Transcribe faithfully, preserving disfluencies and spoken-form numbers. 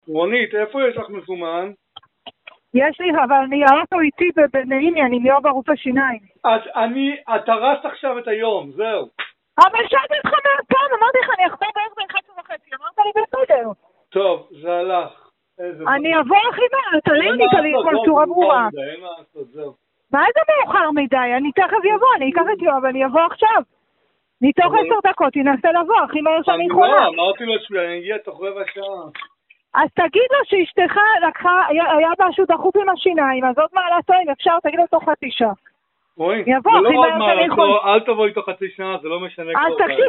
רונית, איפה יש לך מזומן? יש לי, אבל אני האוטו איתי בנעימי, אני ליאור ברופא שיניים. אז אני, את הרסת עכשיו את היום, זהו. אבל שאלתי אותך מהפעם, אמרתי לך, אני אחזור בערך בין חצי וחצי, אמרת לי בסדר. טוב, זה הלך. אני אבוא הכי מה, אתה לא ענית לי כל צורה ברורה. אין מה לעשות, זהו. מה זה מאוחר מדי? אני תכף יבוא, אני אקח את יואב, אני אבוא עכשיו. מתוך עשר דקות, תנסה לבוא, הכי מהר שאני יכולה. אני לא, אמרתי לו שאני אגיע תוך רבע שעה. אז תגיד לו שאשתך לקחה, היה משהו דחוף עם השיניים, אז עוד מעלתו, אם אפשר, תגיד לו תוך חצי שעה. רואי, יבוא, הכי מהר שאני יכולה. אל תבוא איתו חצי שעה, זה לא משנה. אז תקשיב,